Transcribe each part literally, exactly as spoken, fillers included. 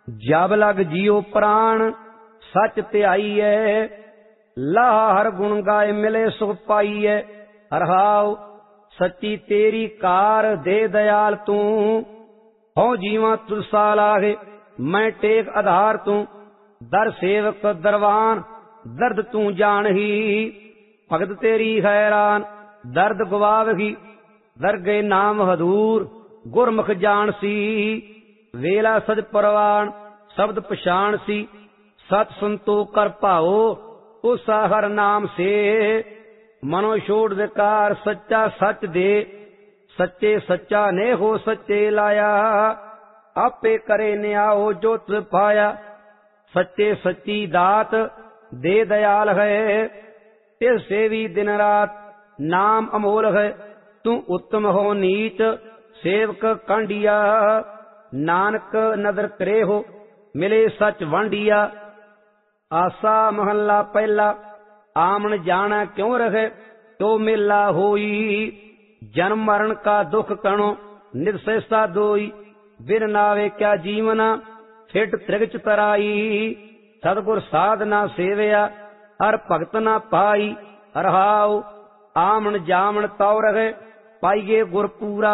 जब लग जियो प्राण सच त्याईए, लाह हर गुण गाय मिले सुख पाईए। हरहाव सच्ची तेरी कार दे दयाल तू, हो जीवा तुलसा लागे मैं टेक आधार तू। दर सेवक दरवान दर्द तू जान ही, भगत तेरी हैरान दर्द गवावही। दरगे नाम हदूर गुरमुख जान सी, वेला सज परवान शब्द पछाण सी। सत संतो कर पाओ उसा हर नाम से, मनो छोड़ विकार सच्चा सच दे। सच्चे सच्चा ने हो सच्चे लाया, आपे करे न्याओ जो तुझ पाया। सच्चे सच्ची दात दे दयाल है, इससे भी दिन रात नाम अमोल है। तू उत्तम हो नीच सेवक कांडिया, नानक नदर करे हो मिले सच वांडिया। आसा महला पहला आमन जाना क्यों रहे, तो मेला होई। जन्म मरण का दुख कणो नित सहसा दोई, बिन नावे क्या जीवना फिट त्रिगच तराई। सतगुर साधना सेवया हर भगत ना पाई। हरहाव आमन जामन तौ रहे पाइये गुर पूरा।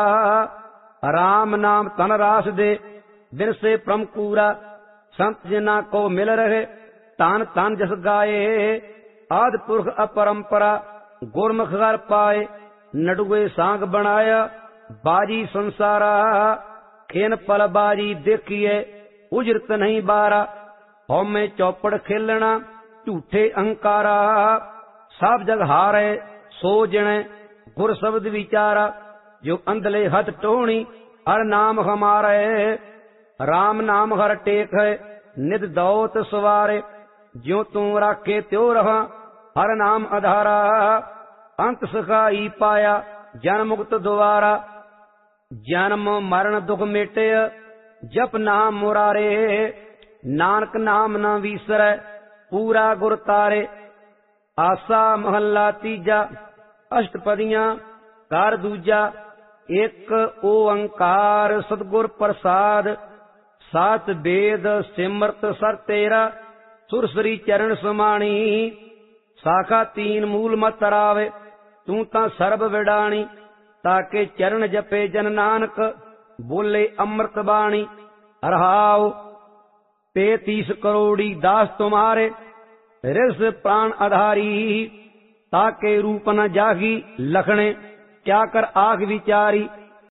राम नाम तन रास दे बिन से प्रम पूरा। संत जिना को मिल रहे तान तान जस गाये। आदि पुरख अपरंपरा गुरमुख घर पाए। नडुए सांग बनाया बाजी संसारा, खेन पल बाजी देखिए उजरत नहीं बारा। हौमे चौपड़ खेलना झूठे अंकारा, सब जग हारे सो जने गुर शब्द विचारा। जो अंधले हथ टोणी हर नाम हमारे, राम नाम हर टेक है नित दौत सवारे। ज्यो तू राखे त्यो रहा हर नाम आधारा, अंत सखाई पाया जन मुक्त द्वारा। जन्म मरण दुख मेटे जप नाम मुरारे, नानक नाम न विसरै पूरा गुर तारे। आसा महला तीजा अष्टपदियां कार दूजा। एक ओंकार सतगुर प्रसाद, सात वेद सिमरत सर तेरा। सुरसरी चरण समाणी, साखा तीन मूल मत रावे। तू ता सर्ब विडाणी, ताके चरण जपे जन नानक बोले अमृत बाणी। हरहाव तैतीस करोड़ी दास तुम्हारे, रिस प्राण आधारी। ताके रूप न जागी लखने क्या कर आग विचारी।